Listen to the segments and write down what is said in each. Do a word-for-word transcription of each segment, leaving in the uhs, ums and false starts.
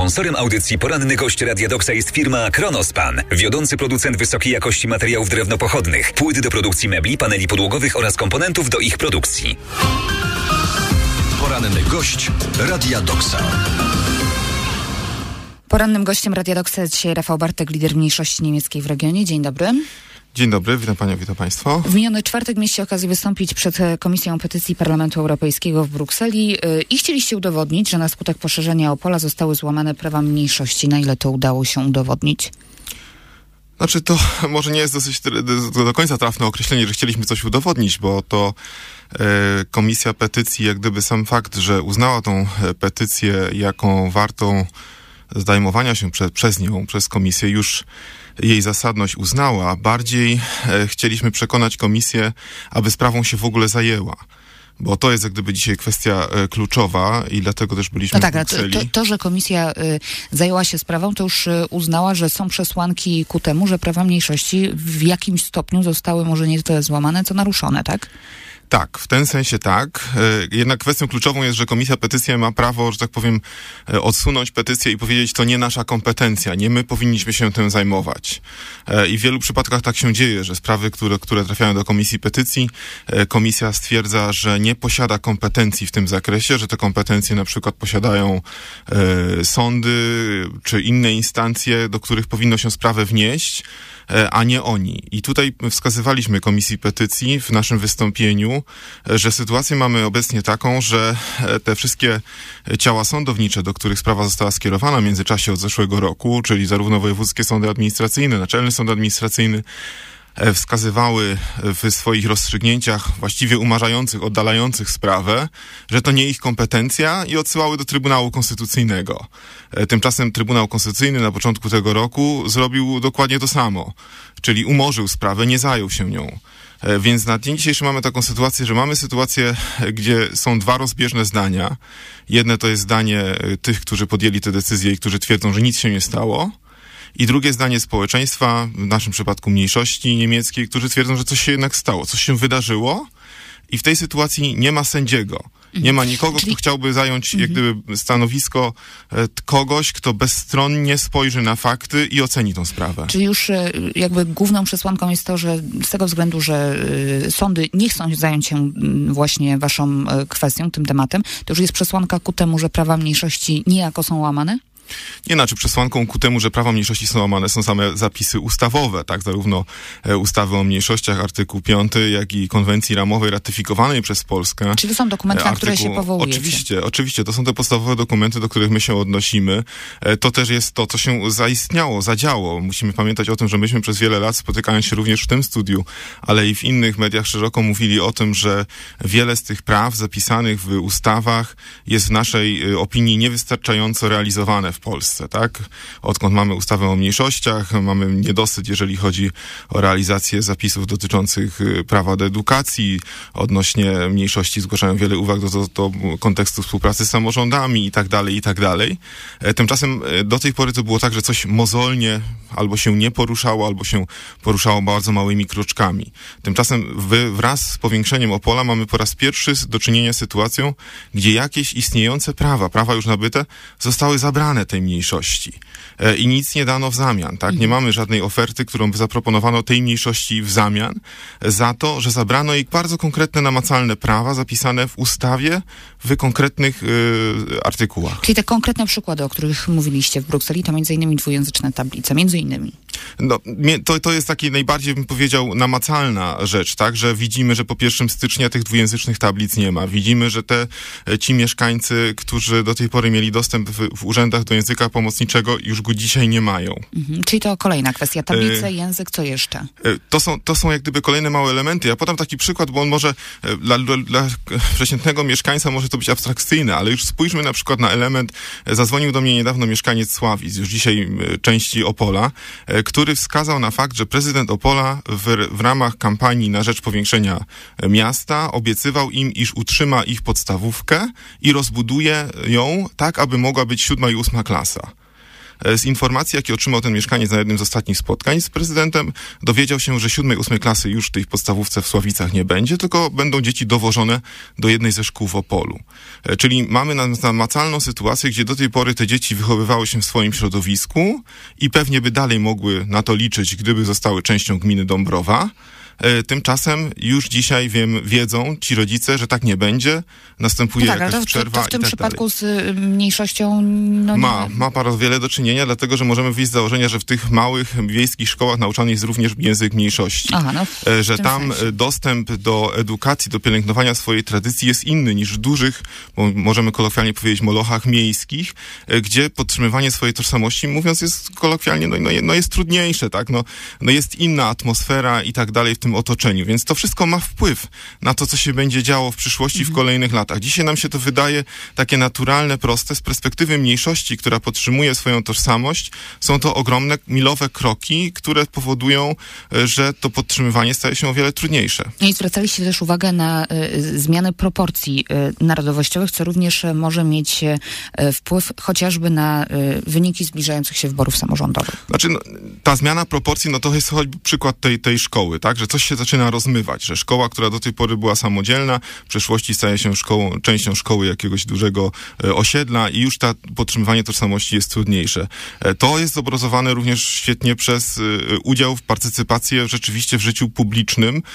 Sponsorem audycji Poranny Gość Radia Doksa jest firma Kronospan, wiodący producent wysokiej jakości materiałów drewnopochodnych, płyt do produkcji mebli, paneli podłogowych oraz komponentów do ich produkcji. Poranny Gość Radia Doksa. Porannym gościem Radia Doksa jest dzisiaj Rafał Bartek, lider mniejszości niemieckiej w regionie. Dzień dobry. Dzień dobry, witam Panią, witam Państwa. W miniony czwartek mieliście okazję wystąpić przed Komisją Petycji Parlamentu Europejskiego w Brukseli i chcieliście udowodnić, że na skutek poszerzenia Opola zostały złamane prawa mniejszości. Na ile to udało się udowodnić? Znaczy to może nie jest dosyć do, do końca trafne określenie, że chcieliśmy coś udowodnić, bo to e, Komisja Petycji, jak gdyby sam fakt, że uznała tą petycję jaką wartą zdejmowania się prze, przez nią, przez Komisję, już jej zasadność uznała. Bardziej e, chcieliśmy przekonać Komisję, aby sprawą się w ogóle zajęła. Bo to jest jak gdyby dzisiaj kwestia e, kluczowa i dlatego też byliśmy no tak, w Brukseli. To, to, to, że Komisja y, zajęła się sprawą, to już y, uznała, że są przesłanki ku temu, że prawa mniejszości w jakimś stopniu zostały może nie tyle złamane, co naruszone, tak? Tak, w ten sensie tak. Jednak kwestią kluczową jest, że Komisja Petycji ma prawo, że tak powiem, odsunąć petycję i powiedzieć, to nie nasza kompetencja, nie my powinniśmy się tym zajmować. I w wielu przypadkach tak się dzieje, że sprawy, które, które trafiają do Komisji Petycji, Komisja stwierdza, że nie posiada kompetencji w tym zakresie, że te kompetencje na przykład posiadają e, sądy czy inne instancje, do których powinno się sprawę wnieść, a nie oni. I tutaj wskazywaliśmy Komisji Petycji w naszym wystąpieniu, że sytuację mamy obecnie taką, że te wszystkie ciała sądownicze, do których sprawa została skierowana w międzyczasie od zeszłego roku, czyli zarówno wojewódzkie sądy administracyjne, Naczelny Sąd Administracyjny, wskazywały w swoich rozstrzygnięciach właściwie umarzających, oddalających sprawę, że to nie ich kompetencja i odsyłały do Trybunału Konstytucyjnego. Tymczasem Trybunał Konstytucyjny na początku tego roku zrobił dokładnie to samo, czyli umorzył sprawę, nie zajął się nią. Więc na dzień dzisiejszy mamy taką sytuację, że mamy sytuację, gdzie są dwa rozbieżne zdania. Jedne to jest zdanie tych, którzy podjęli te decyzje i którzy twierdzą, że nic się nie stało. I drugie zdanie społeczeństwa, w naszym przypadku mniejszości niemieckiej, którzy twierdzą, że coś się jednak stało, coś się wydarzyło i w tej sytuacji nie ma sędziego. Nie ma nikogo, Czyli... kto chciałby zająć jak gdyby stanowisko e, kogoś, kto bezstronnie spojrzy na fakty i oceni tą sprawę. Czyli już e, jakby główną przesłanką jest to, że z tego względu, że e, sądy nie chcą zająć się m, właśnie waszą e, kwestią, tym tematem, to już jest przesłanka ku temu, że prawa mniejszości niejako są łamane? Nie, znaczy przesłanką ku temu, że prawa mniejszości są łamane, są same zapisy ustawowe, tak, zarówno e, ustawy o mniejszościach, artykuł piąty, jak i konwencji ramowej ratyfikowanej przez Polskę. Czyli to są dokumenty, na które się powołujecie? Oczywiście, oczywiście, to są te podstawowe dokumenty, do których my się odnosimy. E, to też jest to, co się zaistniało, zadziało. Musimy pamiętać o tym, że myśmy przez wiele lat, spotykając się również w tym studiu, ale i w innych mediach szeroko mówili o tym, że wiele z tych praw zapisanych w ustawach jest w naszej e, opinii niewystarczająco realizowane w Polsce, tak? Odkąd mamy ustawę o mniejszościach, mamy niedosyt, jeżeli chodzi o realizację zapisów dotyczących prawa do edukacji. Odnośnie mniejszości zgłaszają wiele uwag do, do, do kontekstu współpracy z samorządami i tak dalej, i tak dalej. Tymczasem do tej pory to było tak, że coś mozolnie albo się nie poruszało, albo się poruszało bardzo małymi kroczkami. Tymczasem wy, wraz z powiększeniem Opola mamy po raz pierwszy do czynienia z sytuacją, gdzie jakieś istniejące prawa, prawa już nabyte, zostały zabrane tej mniejszości. E, I nic nie dano w zamian, tak? Nie mamy żadnej oferty, którą by zaproponowano tej mniejszości w zamian za to, że zabrano jej bardzo konkretne, namacalne prawa zapisane w ustawie w konkretnych y, artykułach. Czyli te konkretne przykłady, o których mówiliście w Brukseli, to między innymi dwujęzyczne tablice, między innymi. No, to, to jest taki najbardziej, bym powiedział, namacalna rzecz, tak? Że widzimy, że po pierwszego stycznia tych dwujęzycznych tablic nie ma. Widzimy, że te ci mieszkańcy, którzy do tej pory mieli dostęp w, w urzędach do języka pomocniczego, już go dzisiaj nie mają. Mhm. Czyli to kolejna kwestia. Tablice, e, język, co jeszcze? E, to, są, to są jak gdyby kolejne małe elementy. Ja podam taki przykład, bo on może e, dla, dla, dla przeciętnego mieszkańca może to być abstrakcyjne, ale już spójrzmy na przykład na element. E, zadzwonił do mnie niedawno mieszkaniec Sławic, już dzisiaj e, części Opola, e, który wskazał na fakt, że prezydent Opola w, w ramach kampanii na rzecz powiększenia miasta obiecywał im, iż utrzyma ich podstawówkę i rozbuduje ją tak, aby mogła być siódma i ósma klasa. Z informacji, jakie otrzymał ten mieszkaniec na jednym z ostatnich spotkań z prezydentem, dowiedział się, że siódmej, ósmej klasy już w tej podstawówce w Sławicach nie będzie, tylko będą dzieci dowożone do jednej ze szkół w Opolu. Czyli mamy namacalną sytuację, gdzie do tej pory te dzieci wychowywały się w swoim środowisku i pewnie by dalej mogły na to liczyć, gdyby zostały częścią gminy Dąbrowa. Tymczasem już dzisiaj wiem, wiedzą ci rodzice, że tak nie będzie, następuje no tak, jakaś ale to, przerwa to w tym i tak przypadku dalej. Z mniejszością no ma, nie... ma bardzo wiele do czynienia, dlatego że możemy wyjść z założenia, że w tych małych wiejskich szkołach nauczany jest również język mniejszości. Aha, no w, że w tam sensie. dostęp do edukacji, do pielęgnowania swojej tradycji jest inny niż w dużych, bo możemy kolokwialnie powiedzieć, molochach miejskich, gdzie podtrzymywanie swojej tożsamości, mówiąc jest kolokwialnie, no, no, no jest trudniejsze, tak? No, no jest inna atmosfera i tak dalej w tym otoczeniu, więc to wszystko ma wpływ na to, co się będzie działo w przyszłości, mhm. w kolejnych latach. Dzisiaj nam się to wydaje takie naturalne, proste. Z perspektywy mniejszości, która podtrzymuje swoją tożsamość, są to ogromne, milowe kroki, które powodują, że to podtrzymywanie staje się o wiele trudniejsze. I zwracaliście też uwagę na y, zmianę proporcji y, narodowościowych, co również y, może mieć y, wpływ chociażby na y, wyniki zbliżających się wyborów samorządowych. Znaczy, no, ta zmiana proporcji, no to jest choćby przykład tej, tej szkoły, tak, że coś się zaczyna rozmywać, że szkoła, która do tej pory była samodzielna, w przyszłości staje się szkołą, częścią szkoły jakiegoś dużego e, osiedla i już ta podtrzymywanie tożsamości jest trudniejsze. E, to jest zobrazowane również świetnie przez e, udział w partycypację rzeczywiście w życiu publicznym, e,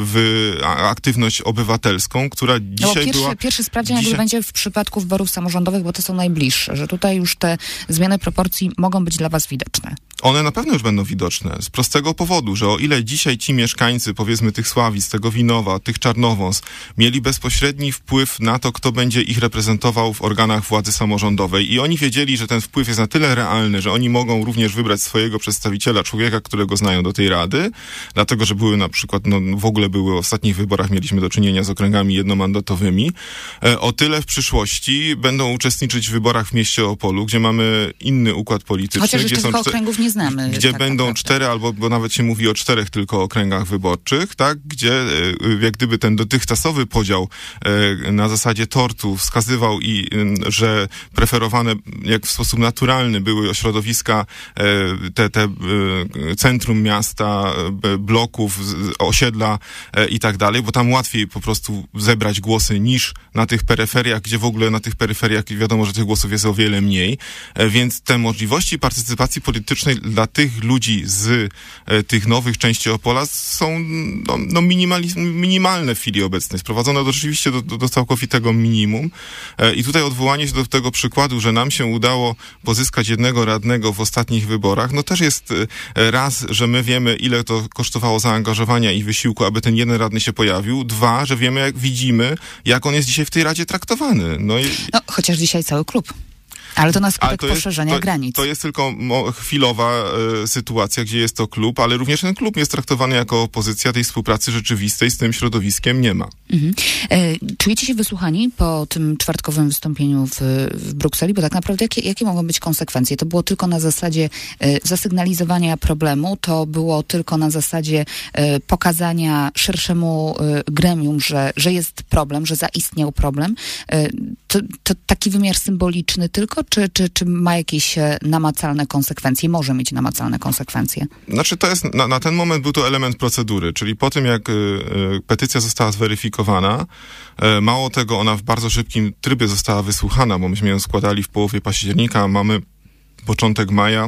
w a, aktywność obywatelską, która dzisiaj no, pierwszy, była... Pierwszy sprawdzian dzisiaj... jakby będzie w przypadku wyborów samorządowych, bo to są najbliższe, że tutaj już te zmiany proporcji mogą być dla was widoczne. One na pewno już będą widoczne z prostego powodu, że o ile dzisiaj ci mieszkańcy, powiedzmy tych Sławic, tego Winowa, tych Czarnowąs, mieli bezpośredni wpływ na to, kto będzie ich reprezentował w organach władzy samorządowej i oni wiedzieli, że ten wpływ jest na tyle realny, że oni mogą również wybrać swojego przedstawiciela, człowieka, którego znają do tej rady, dlatego, że były na przykład, no w ogóle były w ostatnich wyborach, mieliśmy do czynienia z okręgami jednomandatowymi, o tyle w przyszłości będą uczestniczyć w wyborach w mieście Opolu, gdzie mamy inny układ polityczny. Chociaż gdzie jeszcze są tylko czte- okręgów nie znamy. Gdzie tak będą naprawdę. cztery, albo bo nawet się mówi o czterech tylko okręgach wyborczych, tak? Gdzie jak gdyby ten dotychczasowy podział e, na zasadzie tortu wskazywał i e, że preferowane jak w sposób naturalny były ośrodowiska e, te, te e, centrum miasta, e, bloków, z, osiedla e, i tak dalej, bo tam łatwiej po prostu zebrać głosy niż na tych peryferiach, gdzie w ogóle na tych peryferiach wiadomo, że tych głosów jest o wiele mniej, e, więc te możliwości partycypacji politycznej dla tych ludzi z e, tych nowych części Opola są no, no minimali- minimalne w chwili obecnej, sprowadzone do, rzeczywiście do, do, do całkowitego minimum. E, I tutaj odwołanie się do tego przykładu, że nam się udało pozyskać jednego radnego w ostatnich wyborach, no też jest e, raz, że my wiemy, ile to kosztowało zaangażowania i wysiłku, aby ten jeden radny się pojawił. Dwa, że wiemy, jak widzimy, jak on jest dzisiaj w tej Radzie traktowany. No, i... no chociaż dzisiaj cały klub. Ale to na skutek to jest, poszerzenia to, granic. To jest tylko mo- chwilowa e, sytuacja, gdzie jest to klub, ale również ten klub jest traktowany jako opozycja, tej współpracy rzeczywistej z tym środowiskiem nie ma. Mhm. E, czujecie się wysłuchani po tym czwartkowym wystąpieniu w, w Brukseli? Bo tak naprawdę jakie, jakie mogą być konsekwencje? To było tylko na zasadzie e, zasygnalizowania problemu, to było tylko na zasadzie e, pokazania szerszemu e, gremium, że, że jest problem, że zaistniał problem. E, to, to taki wymiar symboliczny tylko, Czy, czy, czy ma jakieś namacalne konsekwencje? Może mieć namacalne konsekwencje? Znaczy to jest, na, na ten moment był to element procedury, czyli po tym jak y, y, petycja została zweryfikowana, y, mało tego, ona w bardzo szybkim trybie została wysłuchana, bo myśmy ją składali w połowie października, mamy początek maja,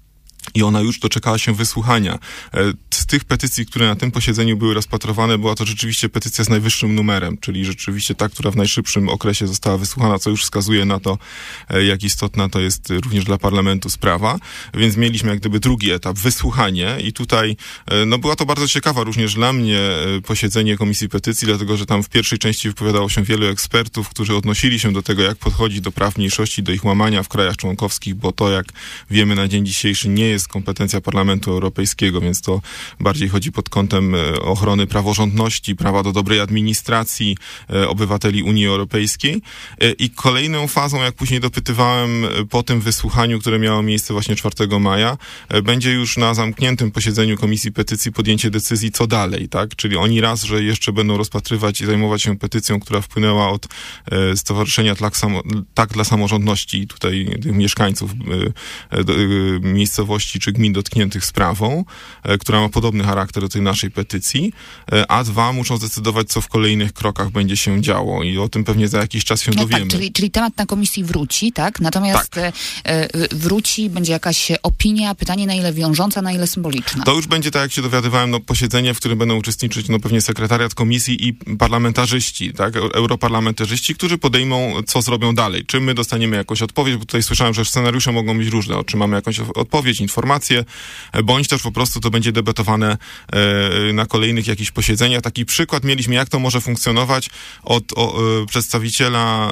i ona już doczekała się wysłuchania. Z tych petycji, które na tym posiedzeniu były rozpatrywane, była to rzeczywiście petycja z najwyższym numerem, czyli rzeczywiście ta, która w najszybszym okresie została wysłuchana, co już wskazuje na to, jak istotna to jest również dla parlamentu sprawa. Więc mieliśmy jak gdyby drugi etap, wysłuchanie i tutaj, no była to bardzo ciekawa również dla mnie posiedzenie Komisji Petycji, dlatego, że tam w pierwszej części wypowiadało się wielu ekspertów, którzy odnosili się do tego, jak podchodzić do praw mniejszości, do ich łamania w krajach członkowskich, bo to, jak wiemy na dzień dzisiejszy, nie jest jest kompetencja Parlamentu Europejskiego, więc to bardziej chodzi pod kątem ochrony praworządności, prawa do dobrej administracji obywateli Unii Europejskiej. I kolejną fazą, jak później dopytywałem po tym wysłuchaniu, które miało miejsce właśnie czwartego maja, będzie już na zamkniętym posiedzeniu Komisji Petycji podjęcie decyzji, co dalej, tak? Czyli oni raz, że jeszcze będą rozpatrywać i zajmować się petycją, która wpłynęła od e, Stowarzyszenia Tak, Samo, tak dla Samorządności, tutaj tych mieszkańców e, e, miejscowości czy gmin dotkniętych sprawą, e, która ma podobny charakter do tej naszej petycji, e, a dwa, muszą zdecydować, co w kolejnych krokach będzie się działo i o tym pewnie za jakiś czas się no dowiemy. Tak, czyli, czyli temat na komisji wróci, tak? Natomiast tak. E, wróci, będzie jakaś opinia, pytanie na ile wiążąca, na ile symboliczna. To już będzie, tak jak się dowiadywałem, no, posiedzenie, w którym będą uczestniczyć no, pewnie sekretariat komisji i parlamentarzyści, tak? Europarlamentarzyści, którzy podejmą, co zrobią dalej. Czy my dostaniemy jakąś odpowiedź, bo tutaj słyszałem, że scenariusze mogą być różne. Czy mamy jakąś odpowiedź, informację, bądź też po prostu to będzie debatowane e, na kolejnych jakichś posiedzeniach. Taki przykład mieliśmy, jak to może funkcjonować od o, e, przedstawiciela,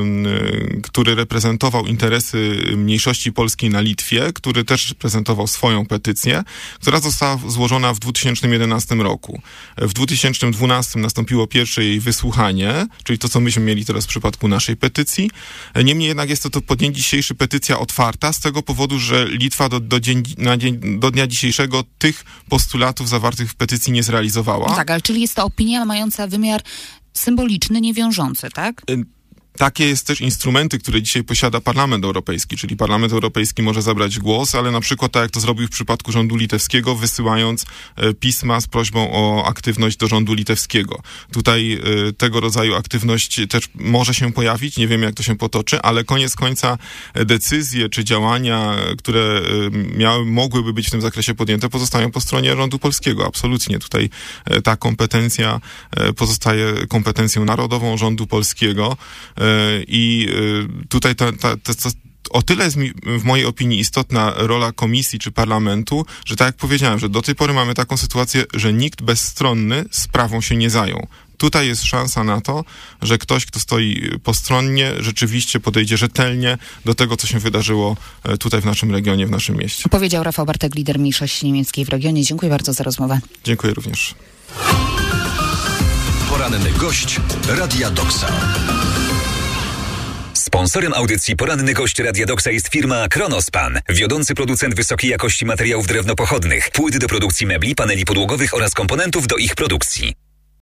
e, który reprezentował interesy mniejszości polskiej na Litwie, który też prezentował swoją petycję, która została złożona w dwa tysiące jedenastym roku. W dwa tysiące dwunastym nastąpiło pierwsze jej wysłuchanie, czyli to, co myśmy mieli teraz w przypadku naszej petycji. Niemniej jednak jest to, to po dzień dzisiejszy petycja otwarta z tego powodu, że Litwa do, do, dzień, na dzień, do dnia dzisiejszego tych postulatów zawartych w petycji nie zrealizowała. No tak, ale czyli jest to opinia mająca wymiar symboliczny, niewiążący, tak? Takie jest też instrumenty, które dzisiaj posiada Parlament Europejski, czyli Parlament Europejski może zabrać głos, ale na przykład tak jak to zrobił w przypadku rządu litewskiego, wysyłając e, pisma z prośbą o aktywność do rządu litewskiego. Tutaj e, tego rodzaju aktywność też może się pojawić, nie wiemy jak to się potoczy, ale koniec końca decyzje czy działania, które e, miały, mogłyby być w tym zakresie podjęte, pozostają po stronie rządu polskiego. Absolutnie. Tutaj e, ta kompetencja e, pozostaje kompetencją narodową rządu polskiego. I tutaj ta, ta, ta, ta, o tyle jest mi, w mojej opinii istotna rola komisji czy parlamentu, że tak jak powiedziałem, że do tej pory mamy taką sytuację, że nikt bezstronny sprawą się nie zajął. Tutaj jest szansa na to, że ktoś, kto stoi postronnie, rzeczywiście podejdzie rzetelnie do tego, co się wydarzyło tutaj w naszym regionie, w naszym mieście. Powiedział Rafał Bartek, lider mniejszości niemieckiej w regionie. Dziękuję bardzo za rozmowę. Dziękuję również. Poranny gość Radia Doksa. Sponsorem audycji Poranny Gość Radia Doksa jest firma Kronospan, wiodący producent wysokiej jakości materiałów drewnopochodnych, płyt do produkcji mebli, paneli podłogowych oraz komponentów do ich produkcji.